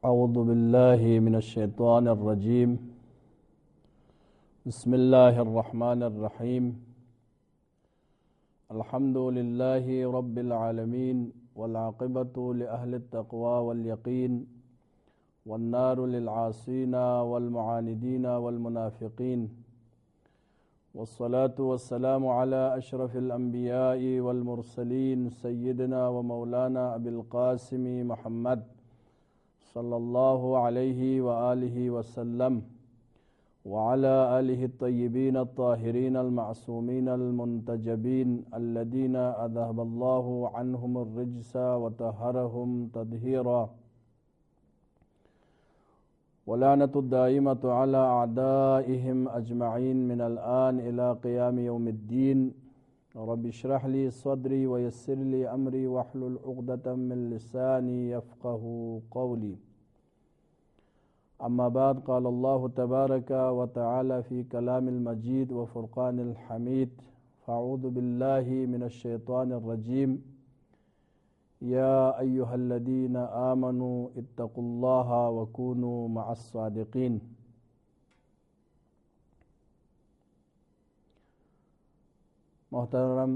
اعوذ باللہ من الشیطان الرجیم بسم اللہ الرحمن الرحیم الحمد للہ رب العالمین والعاقبۃ لأہل التقوی والیقین والنار للعاصین والمعاندین والمنافقین والصلاة والسلام علی اشرف الانبیاء والمرسلین سیدنا ومولانا ابی القاسم محمد صلی اللہ علیہ وآلہ وسلم وعلى آلہ الطیبین الطاہرین المعصومین المنتجبین الذین اذہب اللہ عنہم الرجس وطہرہم تطہیرا ولعنۃ الدائمۃ علی اعدائہم اجمعین من الآن الى قیام یوم الدین رب اشرح لی صدری ویسر لی امری واحلل عقدۃ من لسانی یفقہوا قولی اما بعد قال اللہ تبارک و تعالی فی کلام المجید وفرقان الحمید فاعوذ باللہ من الشیطان الرجیم یا ایہا الذین آمنوا اتقوا اللہ وکونوا مع الصادقین۔ محترم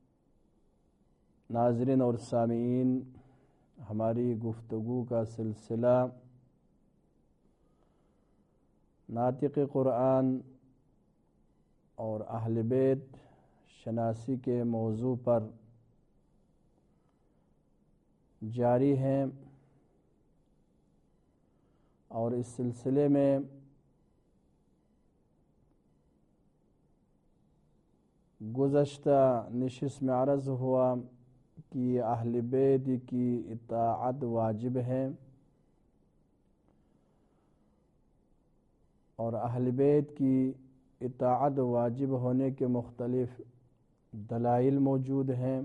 ناظرین اور سامعین، ہماری گفتگو کا سلسلہ ناطق قرآن اور اہل بیت شناسی کے موضوع پر جاری ہے، اور اس سلسلے میں گزشتہ نشست میں عرض ہوا کہ اہل بیت کی اطاعت واجب ہے، اور اہل بیت کی اطاعت واجب ہونے کے مختلف دلائل موجود ہیں۔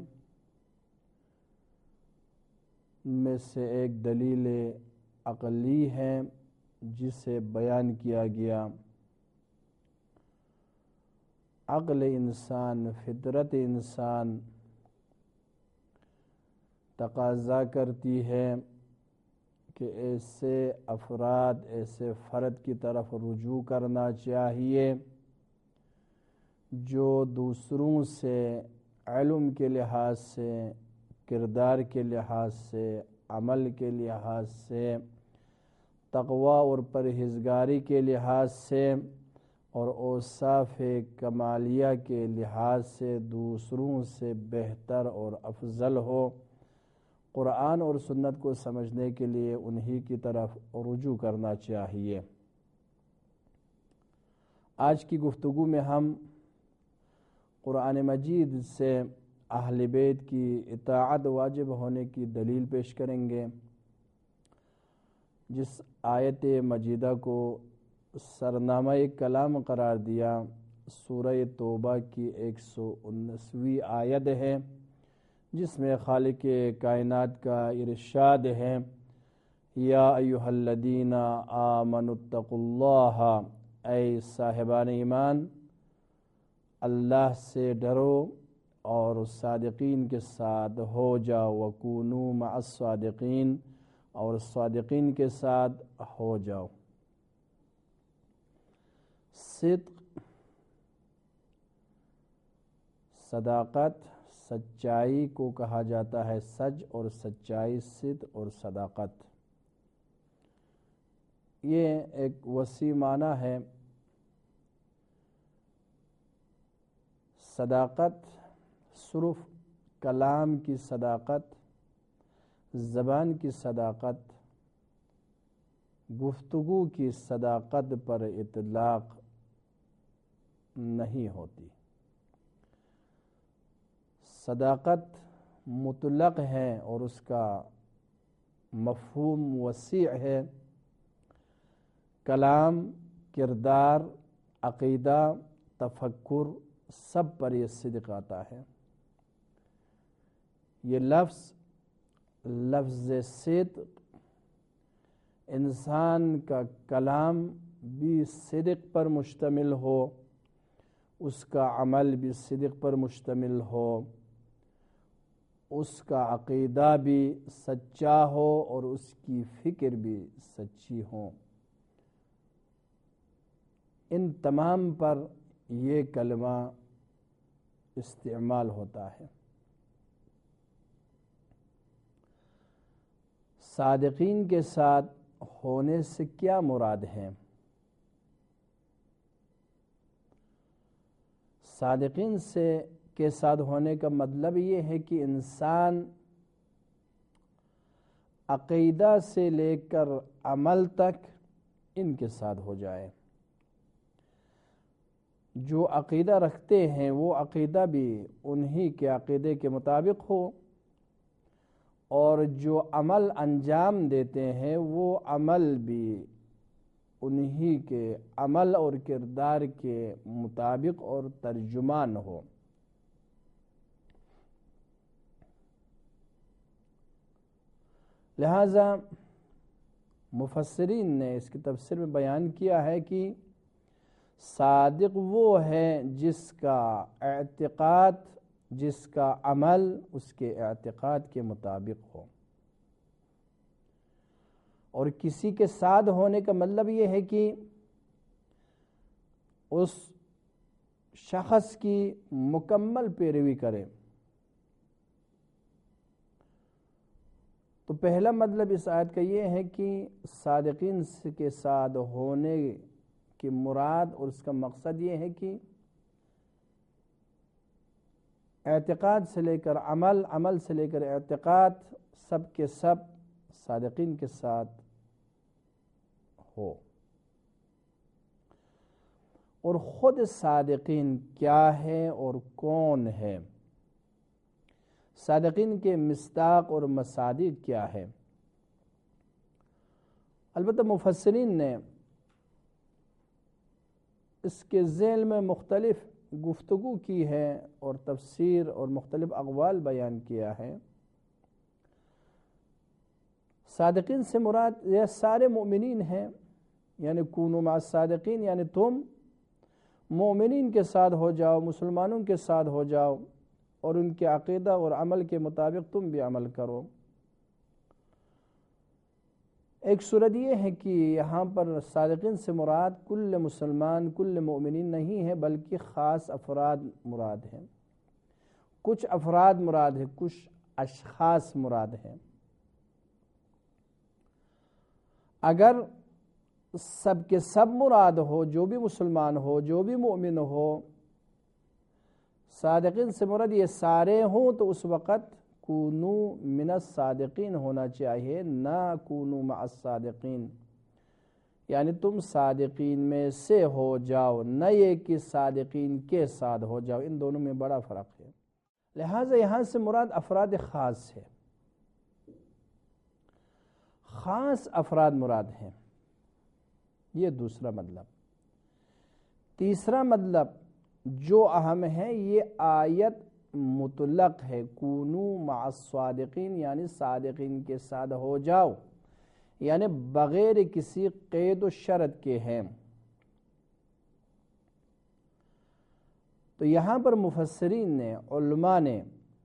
ان میں سے ایک دلیل عقلی ہے جسے بیان کیا گیا۔ عقل انسان، فطرت انسان تقاضا کرتی ہے کہ ایسے افراد، ایسے فرد کی طرف رجوع کرنا چاہیے جو دوسروں سے علم کے لحاظ سے، کردار کے لحاظ سے، عمل کے لحاظ سے، تقوی اور پرہیزگاری کے لحاظ سے اور اوصاف کمالیہ کے لحاظ سے دوسروں سے بہتر اور افضل ہو۔ قرآن اور سنت کو سمجھنے کے لیے انہی کی طرف رجوع کرنا چاہیے۔ آج کی گفتگو میں ہم قرآن مجید سے اہل بیت کی اطاعت واجب ہونے کی دلیل پیش کریں گے، جس آیت مجیدہ کو سرنامہ کلام قرار دیا سورہ توبہ کی 119ویں آیت ہے، جس میں خالق کائنات کا ارشاد ہے، یا ایھا الذین آمنوا اتقوا اللہ، اے صاحبان ایمان اللہ سے ڈرو اور صادقین کے ساتھ ہو جاؤ، وکونوا مع الصادقین، اور صادقین کے ساتھ ہو جاؤ۔ صدق، صداقت، سچائی کو کہا جاتا ہے سچ اور سچائی، صدق اور صداقت، یہ ایک وسیع معنی ہے۔ صداقت صرف کلام کی صداقت، زبان کی صداقت، گفتگو کی صداقت پر اطلاق نہیں ہوتی۔ صداقت مطلق ہے اور اس کا مفہوم وسیع ہے۔ کلام، کردار، عقیدہ، تفکر، سب پر یہ صدق آتا ہے۔ یہ لفظ صدق، انسان کا کلام بھی صدق پر مشتمل ہو، اس کا عمل بھی صدق پر مشتمل ہو، اس کا عقیدہ بھی سچا ہو اور اس کی فکر بھی سچی ہو۔ ان تمام پر یہ کلمہ استعمال ہوتا ہے۔ صادقین کے ساتھ ہونے سے کیا مراد ہے؟ صادقین کے ساتھ ہونے کا مطلب یہ ہے کہ انسان عقیدہ سے لے کر عمل تک ان کے ساتھ ہو جائے۔ جو عقیدہ رکھتے ہیں وہ عقیدہ بھی انہی کے عقیدے کے مطابق ہو، اور جو عمل انجام دیتے ہیں وہ عمل بھی انہی کے عمل اور کردار کے مطابق اور ترجمان ہو۔ لہذا مفسرین نے اس کی تفسیر میں بیان کیا ہے کہ صادق وہ ہے جس کا اعتقاد، جس کا عمل اس کے اعتقاد کے مطابق ہو۔ اور کسی کے ساتھ ہونے کا مطلب یہ ہے کہ اس شخص کی مکمل پیروی کرے۔ تو پہلا مطلب اس آیت کا یہ ہے کہ صادقین کے ساتھ ہونے کی مراد اور اس کا مقصد یہ ہے کہ اعتقاد سے لے کر عمل، عمل سے لے کر اعتقاد، سب کے سب صادقین کے ساتھ ہو۔ اور خود صادقین کیا ہے اور کون ہے؟ صادقین کے مصداق اور مصادیق کیا ہے؟ البتہ مفسرین نے اس کے ذیل میں مختلف گفتگو کی ہے اور تفسیر اور مختلف اقوال بیان کیا ہے۔ صادقین سے مراد یہ سارے مومنین ہیں، یعنی کونوا مع الصادقین، یعنی تم مومنین کے ساتھ ہو جاؤ، مسلمانوں کے ساتھ ہو جاؤ، اور ان کے عقیدہ اور عمل کے مطابق تم بھی عمل کرو۔ ایک صورت یہ ہے کہ یہاں پر صادقین سے مراد کل مسلمان، کل مومنین نہیں ہے، بلکہ خاص افراد مراد ہیں، کچھ افراد مراد ہیں، کچھ اشخاص مراد ہیں۔ اگر سب کے سب مراد ہو، جو بھی مسلمان ہو، جو بھی مومن ہو، صادقین سے مراد یہ سارے ہوں، تو اس وقت کونو من الصادقین ہونا چاہیے، نہ کونو مع الصادقین، یعنی تم صادقین میں سے ہو جاؤ، نہ یہ کہ صادقین کے ساتھ ہو جاؤ۔ ان دونوں میں بڑا فرق ہے۔ لہٰذا یہاں سے مراد افراد خاص ہے، خاص افراد مراد ہیں، یہ دوسرا مطلب۔ تیسرا مطلب جو اہم ہے، یہ آیت مطلق ہے، کونو مع الصادقین، یعنی صادقین کے ساتھ ہو جاؤ، یعنی بغیر کسی قید و شرط کے ہیں۔ تو یہاں پر مفسرین نے، علماء نے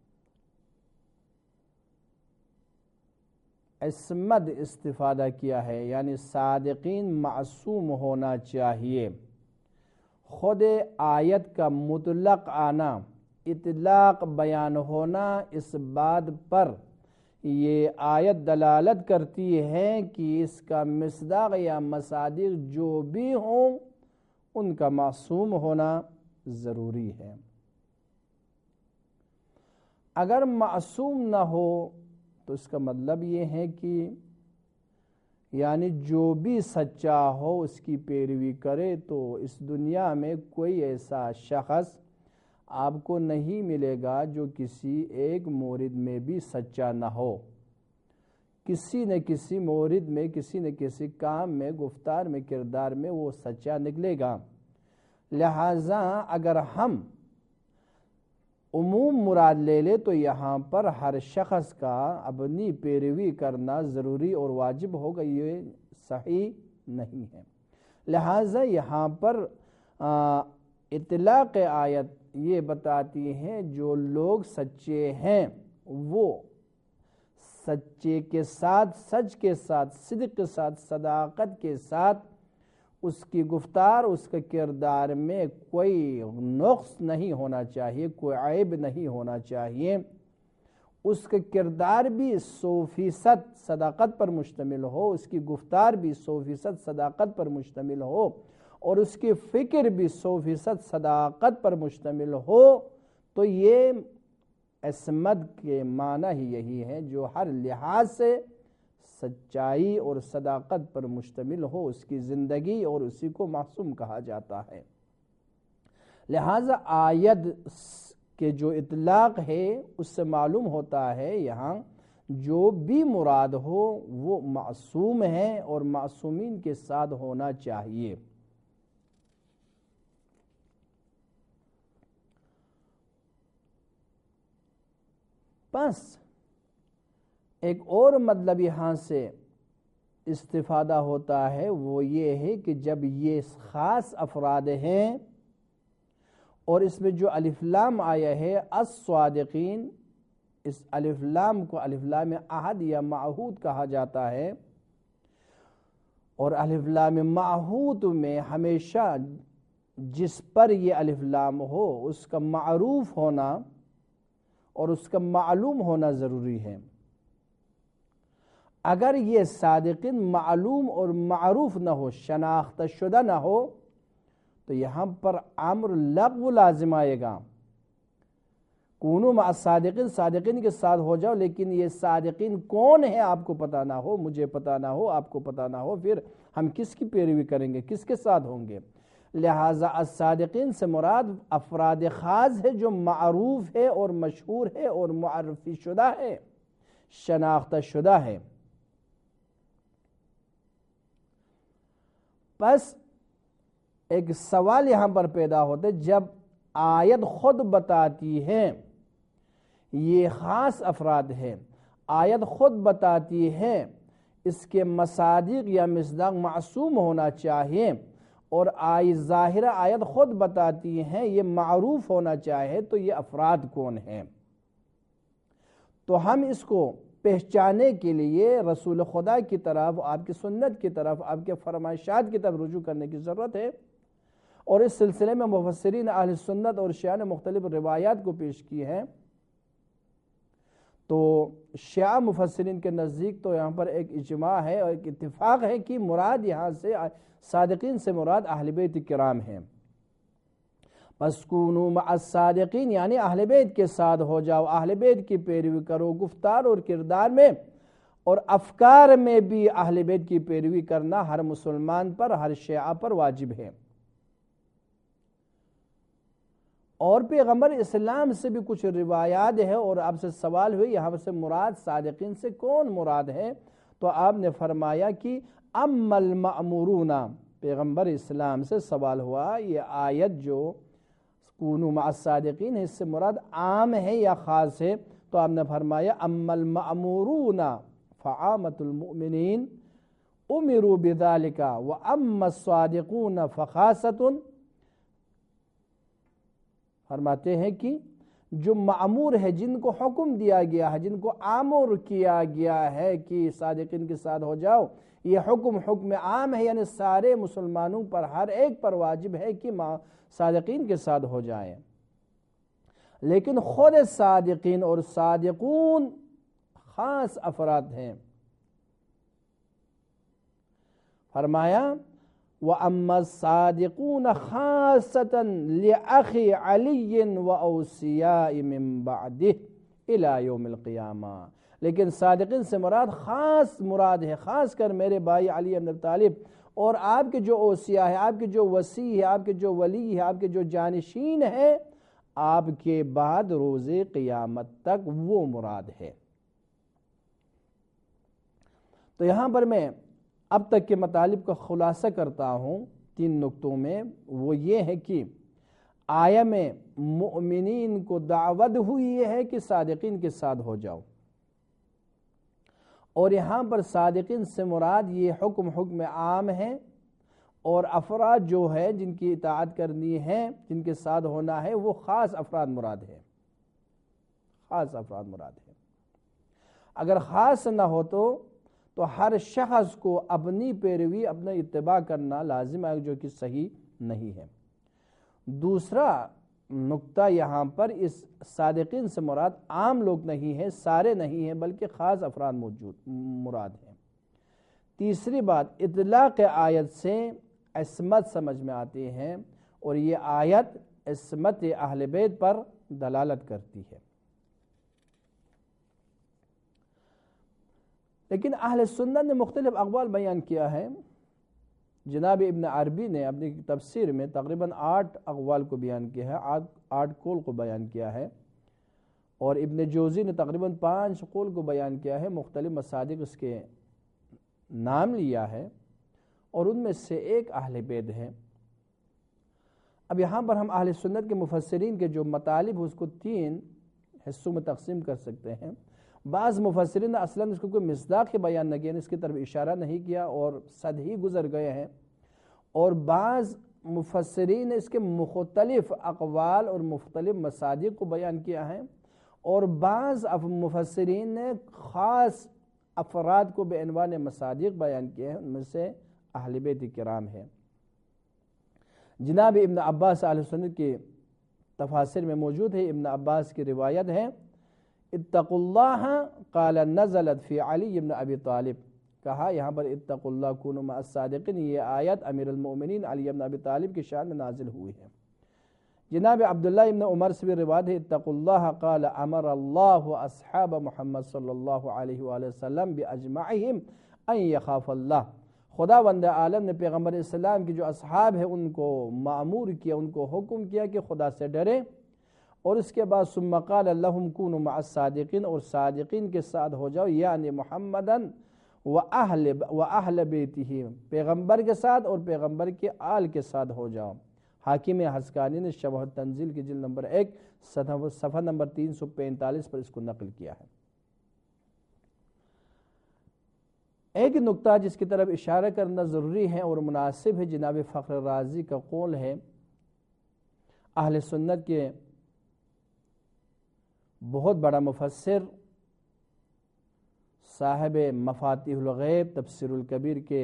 عصمت استفادہ کیا ہے، یعنی صادقین معصوم ہونا چاہیے۔ خود آیت کا مطلق آنا، اطلاق بیان ہونا، اس بات پر یہ آیت دلالت کرتی ہے کہ اس کا مصداق یا مصادیق جو بھی ہوں ان کا معصوم ہونا ضروری ہے۔ اگر معصوم نہ ہو تو اس کا مطلب یہ ہے کہ یعنی جو بھی سچا ہو اس کی پیروی کرے، تو اس دنیا میں کوئی ایسا شخص آپ کو نہیں ملے گا جو کسی ایک مورد میں بھی سچا نہ ہو۔ کسی نہ کسی مورد میں، کسی نہ کسی کام میں، گفتار میں، کردار میں وہ سچا نکلے گا۔ لہٰذا اگر ہم عموم مراد لے لے تو یہاں پر ہر شخص کا اپنی پیروی کرنا ضروری اور واجب ہوگا، یہ صحیح نہیں ہے۔ لہٰذا یہاں پر اطلاق آیت یہ بتاتی ہے جو لوگ سچے ہیں وہ سچے کے ساتھ، سچ کے ساتھ، صدق کے ساتھ، صداقت کے ساتھ اس کی گفتار، اس کے کردار میں کوئی نقص نہیں ہونا چاہیے، کوئی عیب نہیں ہونا چاہیے، اس کے کردار بھی 100% صداقت پر مشتمل ہو، اس کی گفتار بھی 100% صداقت پر مشتمل ہو، اور اس کی فکر بھی 100% صداقت پر مشتمل ہو، تو یہ عصمت کے معنی ہی یہی ہے جو ہر لحاظ سے سچائی اور صداقت پر مشتمل ہو اس کی زندگی، اور اسی کو معصوم کہا جاتا ہے۔ لہذا آیت کے جو اطلاق ہے اس سے معلوم ہوتا ہے یہاں جو بھی مراد ہو وہ معصوم ہے اور معصومین کے ساتھ ہونا چاہیے۔ بس ایک اور مطلب یہاں سے استفادہ ہوتا ہے، وہ یہ ہے کہ جب یہ خاص افراد ہیں اور اس میں جو الف لام آیا ہے الصادقین، اس الف لام کو الف لام عہد یا معہود کہا جاتا ہے، اور الف لام معہود میں ہمیشہ جس پر یہ الف لام ہو اس کا معروف ہونا اور اس کا معلوم ہونا ضروری ہے۔ اگر یہ صادقین معلوم اور معروف نہ ہو، شناخت شدہ نہ ہو، تو یہاں پر امر لغو لازم آئے گا، کونوا مع الصادقین، صادقین کے ساتھ ہو جاؤ، لیکن یہ صادقین کون ہے آپ کو پتہ نہ ہو، مجھے پتہ نہ ہو، آپ کو پتہ نہ ہو، پھر ہم کس کی پیروی کریں گے، کس کے ساتھ ہوں گے؟ لہٰذا الصادقین سے مراد افراد خاص ہے جو معروف ہے اور مشہور ہے اور معرفی شدہ ہے، شناختہ شدہ ہے۔ بس ایک سوال یہاں پر پیدا ہوتا ہے، جب آیت خود بتاتی ہے یہ خاص افراد ہے، آیت خود بتاتی ہے اس کے مصادیق یا مصداق معصوم ہونا چاہیے، اور ظاہرہ آیت خود بتاتی ہے یہ معروف ہونا چاہے، تو یہ افراد کون ہیں؟ تو ہم اس کو پہچانے کے لیے رسول خدا کی طرف، آپ کی سنت کی طرف، آپ کے فرمائشات کی طرف رجوع کرنے کی ضرورت ہے، اور اس سلسلے میں مفسرین اہل سنت اور شیعہ نے مختلف روایات کو پیش کی ہیں۔ تو شیعہ مفسرین کے نزدیک تو یہاں پر ایک اجماع ہے اور ایک اتفاق ہے کہ مراد یہاں سے صادقین سے مراد اہل بیت کرام ہیں۔ پس کونوا مع الصادقین یعنی اہل بیت کے ساتھ ہو جاؤ، اہل بیت کی پیروی کرو، گفتار اور کردار میں اور افکار میں بھی اہل بیت کی پیروی کرنا ہر مسلمان پر، ہر شیعہ پر واجب ہے۔ اور پیغمبر اسلام سے بھی کچھ روایات ہے، اور آپ سے سوال ہوئی یہاں سے مراد صادقین سے کون مراد ہے، تو آپ نے فرمایا کہ اما المأمورون، پیغمبر اسلام سے سوال ہوا یہ آیت جو کونوا مع الصادقین ہے اس سے مراد عام ہے یا خاص ہے، تو آپ نے فرمایا اما المأمورون فعامة المؤمنین امروا بذلك واما الصادقون فخاصة، فرماتے ہیں کہ جو معمور ہے، جن کو حکم دیا گیا ہے، جن کو آمر کیا گیا ہے کہ صادقین کے ساتھ ہو جاؤ، یہ حکم عام ہے، یعنی سارے مسلمانوں پر، ہر ایک پر واجب ہے کہ صادقین کے ساتھ ہو جائیں، لیکن خود صادقین اور صادقون خاص افراد ہیں۔ فرمایا وَأَمَّا الصَّادِقُونَ خَاصَّةً لِأَخِي عَلِيٍّ وَأَوْصِيَاءِ مِن بَعْدِهِ إِلَى يَوْمِ الْقِيَامَةِ، لیکن صادقین سے مراد خاص مراد ہے، خاص کر میرے بھائی علی بن ابی طالب اور آپ کے جو اوصیاء ہیں، آپ کے جو وصی ہیں، آپ کے جو ولی ہیں، آپ کے جو جانشین ہیں، آپ کے بعد روز قیامت تک وہ مراد ہے۔ تو یہاں پر میں اب تک کے مطالب کا خلاصہ کرتا ہوں 3 نقطوں میں، وہ یہ ہے کہ آیہ میں مؤمنین کو دعوت ہوئی ہے کہ صادقین کے ساتھ ہو جاؤ، اور یہاں پر صادقین سے مراد یہ حکم عام ہے، اور افراد جو ہے جن کی اطاعت کرنی ہے، جن کے ساتھ ہونا ہے، وہ خاص افراد مراد ہے، خاص افراد مراد ہے۔ اگر خاص نہ ہو تو ہر شخص کو اپنی پیروی اپنا اتباع کرنا لازم ہے، جو کہ صحیح نہیں ہے۔ دوسرا نقطہ یہاں پر اس صادقین سے مراد عام لوگ نہیں ہیں، سارے نہیں ہیں، بلکہ خاص افراد مراد ہیں۔ تیسری بات، اطلاق آیت سے عصمت سمجھ میں آتی ہے، اور یہ آیت عصمت اہل بیت پر دلالت کرتی ہے۔ لیکن اہل سنت نے مختلف اقوال بیان کیا ہے۔ جناب ابن عربی نے اپنی تفسیر میں تقریباً 8 اقوال کو بیان کیا ہے، 8 قول کو بیان کیا ہے، اور ابن جوزی نے تقریباً 5 قول کو بیان کیا ہے، مختلف مصادق اس کے نام لیا ہے، اور ان میں سے ایک اہل بیت ہے۔ اب یہاں پر ہم اہل سنت کے مفسرین کے جو مطالب اس کو 3 حصوں میں تقسیم کر سکتے ہیں۔ بعض مفسرین نے اصلاً اس کو کوئی مصداق بیان نہ کیا، اس کی طرف اشارہ نہیں کیا اور صد ہی گزر گئے ہیں، اور بعض مفسرین نے اس کے مختلف اقوال اور مختلف مصادق کو بیان کیا ہے، اور بعض مفسرین نے خاص افراد کو بے عنوان مصادق بیان کیے ہیں، ان میں سے اہل بیت کرام ہیں۔ جناب ابن عباس اہل سنت کی تفاسیر میں موجود ہے، ابن عباس کی روایت ہے، اتقوا اللہ قال نزلت فی علی بن ابی طالب، کہا یہاں پر اتقوا اللہ کونوا مع الصادقین، یہ آیت امیر المؤمنین علی بن ابی طالب کی شان میں نازل ہوئی ہے۔ جناب عبداللہ ابن عمر سے بھی روایت ہے، اتقوا اللہ قال امر اللہ اصحاب محمد صلی اللہ علیہ وآلہ وسلم باجمعہم ان یخاف اللہ، خداوند عالم نے پیغمبر اسلام کی جو اصحاب ہیں ان کو مأمور کیا، ان کو حکم کیا کہ خدا سے ڈرے، اور اس کے بعد ثم قال لهم كونوا مع الصادقین، اور صادقین کے ساتھ ہو جاؤ، یعنی محمدن واہل بیتہ، پیغمبر کے ساتھ اور پیغمبر کے آل کے ساتھ ہو جاؤ۔ حاکم حسکانی نے شبہ التنزیل کی جلد نمبر 1 صفحہ نمبر 345 پر اس کو نقل کیا ہے۔ ایک نقطہ جس کی طرف اشارہ کرنا ضروری ہے اور مناسب ہے، جناب فخر رازی کا قول ہے، اہل سنت کے بہت بڑا مفسر، صاحب مفاتیح الغیب تفسیر الکبیر کے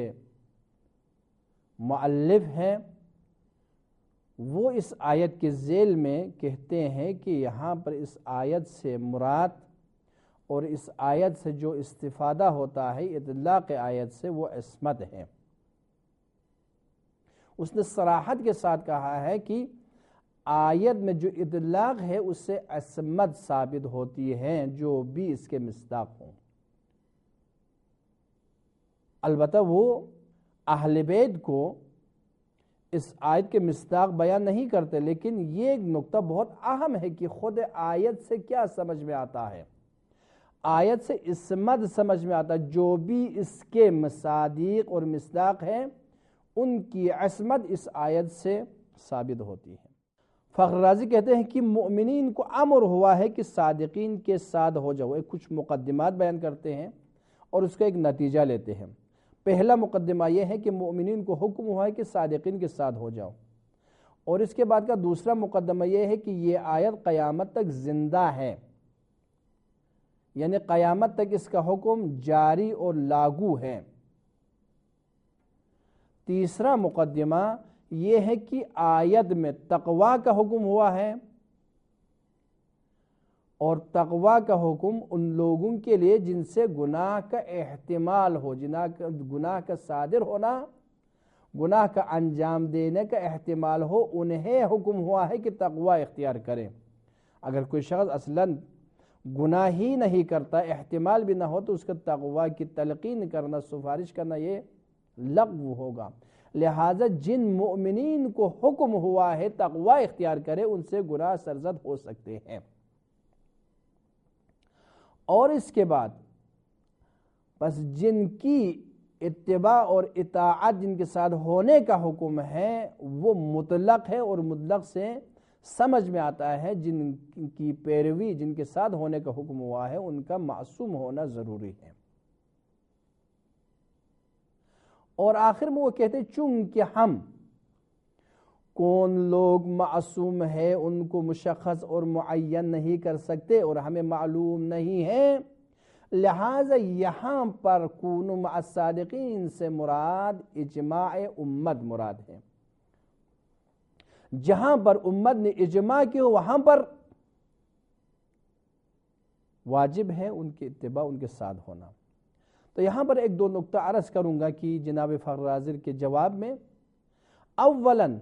مؤلف ہیں، وہ اس آیت کے ذیل میں کہتے ہیں کہ یہاں پر اس آیت سے مراد اور اس آیت سے جو استفادہ ہوتا ہے اطلاق آیت سے، وہ عصمت ہے۔ اس نے صراحت کے ساتھ کہا ہے کہ آیت میں جو اطلاق ہے اس سے عصمت ثابت ہوتی ہے، جو بھی اس کے مصداق ہوں۔ البتہ وہ اہل بیت کو اس آیت کے مصداق بیان نہیں کرتے، لیکن یہ ایک نقطہ بہت اہم ہے کہ خود آیت سے کیا سمجھ میں آتا ہے۔ آیت سے عصمت سمجھ میں آتا ہے، جو بھی اس کے مصادیق اور مصداق ہیں ان کی عصمت اس آیت سے ثابت ہوتی ہے۔ فخر رازی کہتے ہیں کہ مؤمنین کو امر ہوا ہے کہ صادقین کے ساتھ ہو جاؤ، کچھ مقدمات بیان کرتے ہیں اور اس کا ایک نتیجہ لیتے ہیں۔ پہلا مقدمہ یہ ہے کہ مؤمنین کو حکم ہوا ہے کہ صادقین کے ساتھ ہو جاؤ، اور اس کے بعد کا دوسرا مقدمہ یہ ہے کہ یہ آیت قیامت تک زندہ ہے، یعنی قیامت تک اس کا حکم جاری اور لاگو ہے۔ تیسرا مقدمہ یہ ہے کہ آیت میں تقوی کا حکم ہوا ہے، اور تقوی کا حکم ان لوگوں کے لیے جن سے گناہ کا احتمال ہو، گناہ کا صادر ہونا، گناہ کا انجام دینے کا احتمال ہو، انہیں حکم ہوا ہے کہ تقوی اختیار کریں۔ اگر کوئی شخص اصلاً گناہ ہی نہیں کرتا، احتمال بھی نہ ہو، تو اس کا تقوی کی تلقین کرنا، سفارش کرنا یہ لغو ہوگا۔ لہٰذا جن مؤمنین کو حکم ہوا ہے تقوی اختیار کرے، ان سے گناہ سرزد ہو سکتے ہیں۔ اور اس کے بعد بس جن کی اتباع اور اطاعت جن کے ساتھ ہونے کا حکم ہے وہ مطلق ہے، اور مطلق سے سمجھ میں آتا ہے جن کی پیروی جن کے ساتھ ہونے کا حکم ہوا ہے ان کا معصوم ہونا ضروری ہے۔ اور آخر میں وہ کہتے ہیں چونکہ ہم کون لوگ معصوم ہے ان کو مشخص اور معین نہیں کر سکتے اور ہمیں معلوم نہیں ہے، لہٰذا یہاں پر کونوا مع الصادقین سے مراد اجماع امت مراد ہے. جہاں پر امت نے اجماع کی ہو وہاں پر واجب ہے ان کی اتباع، ان کے ساتھ ہونا. تو یہاں پر ایک دو نقطہ عرض کروں گا کہ جناب فخر رازق کے جواب میں. اولاً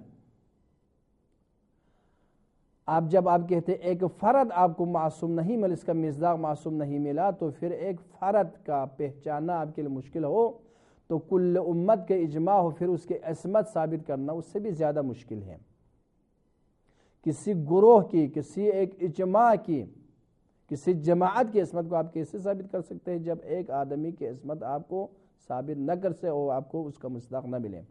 جب آپ کہتے ایک فرد آپ کو معصوم نہیں ملا، اس کا مصداق معصوم نہیں ملا، تو پھر ایک فرد کا پہچاننا آپ کے لیے مشکل ہو تو کل امت کے اجماع ہو پھر اس کے عصمت ثابت کرنا اس سے بھی زیادہ مشکل ہے. کسی گروہ کی، کسی ایک اجماع کی، کسی جماعت کی عصمت کو آپ کیسے ثابت کر سکتے ہیں جب ایک آدمی کی عصمت آپ کو ثابت نہ کر سکے اور آپ کو اس کا مصداق نہ ملے.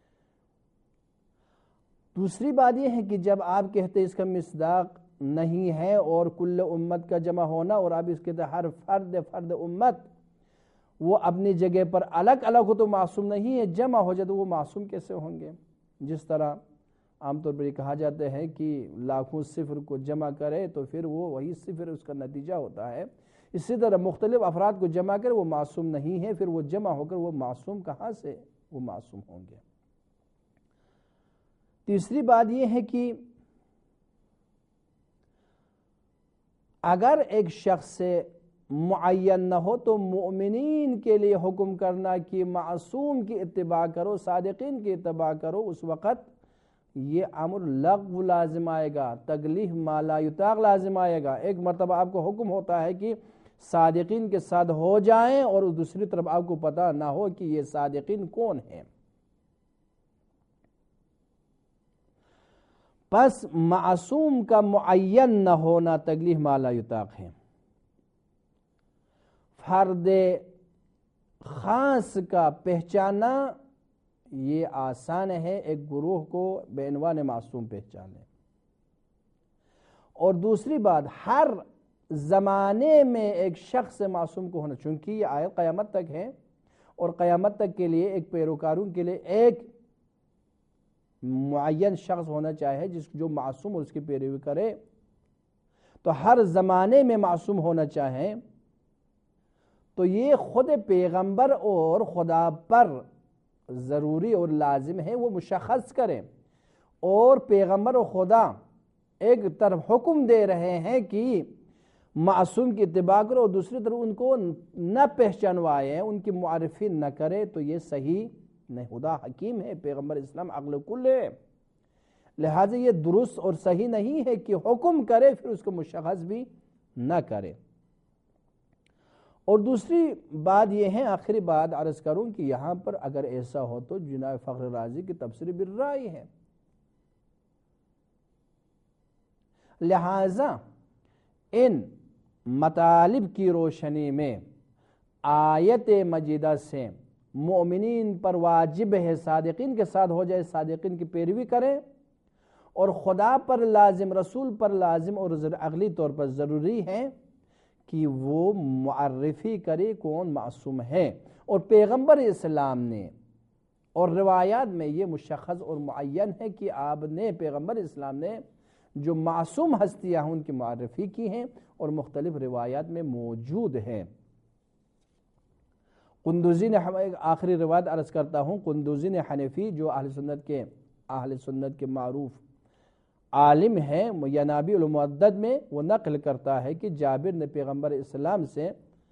دوسری بات یہ ہے کہ جب آپ کہتے ہیں اس کا مصداق نہیں ہے اور کل امت کا جمع ہونا، اور آپ اس کے ہر فرد امت وہ اپنی جگہ پر الگ الگ ہو تو معصوم نہیں ہے، جمع ہو جائے تو وہ معصوم کیسے ہوں گے؟ جس طرح عام طور پر یہ کہا جاتا ہے کہ لاکھوں صفر کو جمع کرے تو پھر وہ وہی صفر اس کا نتیجہ ہوتا ہے، اسی طرح مختلف افراد کو جمع کرے وہ معصوم نہیں ہے، پھر وہ جمع ہو کر وہ معصوم کہاں سے وہ معصوم ہوں گے؟ تیسری بات یہ ہے کہ اگر ایک شخص سے معین نہ ہو تو مومنین کے لیے حکم کرنا کہ معصوم کی اتباع کرو، صادقین کی اتباع کرو، اس وقت یہ امر لغو لازم آئے گا، تکلیف ما لا یطاق لازم آئے گا. ایک مرتبہ آپ کو حکم ہوتا ہے کہ صادقین کے ساتھ ہو جائیں اور دوسری طرف آپ کو پتہ نہ ہو کہ یہ صادقین کون ہیں. پس معصوم کا معین نہ ہونا تکلیف ما لا یطاق ہے. فرد خاص کا پہچانا یہ آسان ہے، ایک گروہ کو بے عنوان معصوم پہچانے. اور دوسری بات ہر زمانے میں ایک شخص معصوم کو ہونا، چونکہ یہ آیت قیامت تک ہے اور قیامت تک کے لیے ایک پیروکاروں کے لیے ایک معین شخص ہونا چاہے جو معصوم اور اس کی پیروی کرے. تو ہر زمانے میں معصوم ہونا چاہے تو یہ خود پیغمبر اور خدا پر ضروری اور لازم ہے وہ مشخص کریں. اور پیغمبر اور خدا ایک طرف حکم دے رہے ہیں کہ معصوم کی اتباع کرو اور دوسری طرف ان کو نہ پہچانوائے، ان کی معرفی نہ کرے، تو یہ صحیح نہیں. خدا حکیم ہے، پیغمبر اسلام عقل کل ہے، لہٰذا یہ درست اور صحیح نہیں ہے کہ حکم کرے پھر اس کو مشخص بھی نہ کرے. اور دوسری بات یہ ہے، آخری بات عرض کروں کہ یہاں پر اگر ایسا ہو تو جناب فخر رازی کی تفسیر بالرائے ہے. لہٰذا ان مطالب کی روشنی میں آیت مجیدہ سے مومنین پر واجب ہے صادقین کے ساتھ ہو جائے، صادقین کی پیروی کریں، اور خدا پر لازم، رسول پر لازم اور عقلی طور پر ضروری ہے کہ وہ معرفی کرے کون معصوم ہے. اور پیغمبر اسلام نے اور روایات میں یہ مشخص اور معین ہے کہ آپ نے پیغمبر اسلام نے جو معصوم ہستیاں ہیں ان کی معرفی کی ہیں اور مختلف روایات میں موجود ہیں. قندوزی نے ایک آخری روایت عرض کرتا ہوں، قندوزی نے حنفی جو اہل سنت کے معروف عالم ہیں، ینابیع المعدد میں وہ نقل کرتا ہے کہ جابر نے پیغمبر اسلام سے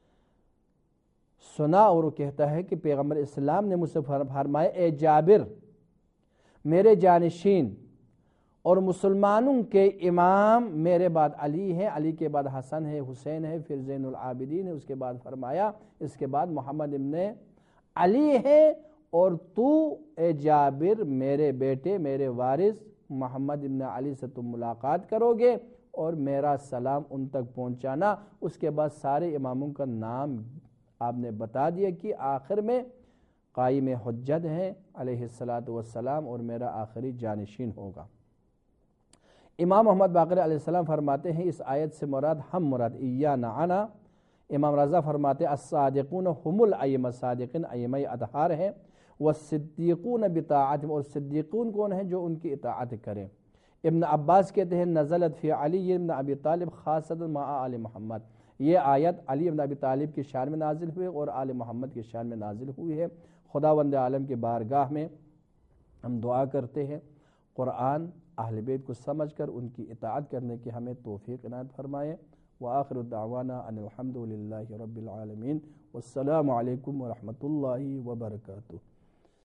سنا اور وہ کہتا ہے کہ پیغمبر اسلام نے مجھ سے فرمایا، اے جابر میرے جانشین اور مسلمانوں کے امام میرے بعد علی ہے، علی کے بعد حسن ہے، حسین ہے، پھر زین العابدین ہے، اس کے بعد فرمایا اس کے بعد محمد ابن علی ہے، اور تو اے جابر میرے بیٹے میرے وارث محمد ابن علی سے تم ملاقات کرو گے اور میرا سلام ان تک پہنچانا. اس کے بعد سارے اماموں کا نام آپ نے بتا دیا کہ آخر میں قائم حجت ہے علیہ السلام اور میرا آخری جانشین ہوگا. امام محمد باقر علیہ السلام فرماتے ہیں اس آیت سے مراد ایانا انا. امام رضا فرماتے ہیں الصادقون هم الائمہ، صادقین ائمہ اطہار ہیں، والصدیقون بطاعتهم، اور صدیقون کون ہیں جو ان کی اطاعت کریں. ابن عباس کہتے ہیں نزلت فی علی ابن ابی طالب خاصۃ مع آل محمد. یہ آیت علی بن ابی طالب کی شان میں نازل ہوئے اور آل محمد کی شان میں نازل ہوئی ہے۔ خداوند عالم کی بارگاہ میں ہم دعا کرتے ہیں قرآن اہل بیت کو سمجھ کر ان کی اطاعت کرنے کی ہمیں توفیق عنایت فرمائے۔ وآخر دعوانا ان الحمد للہ رب العالمین، والسلام علیکم ورحمۃ اللہ وبرکاتہ۔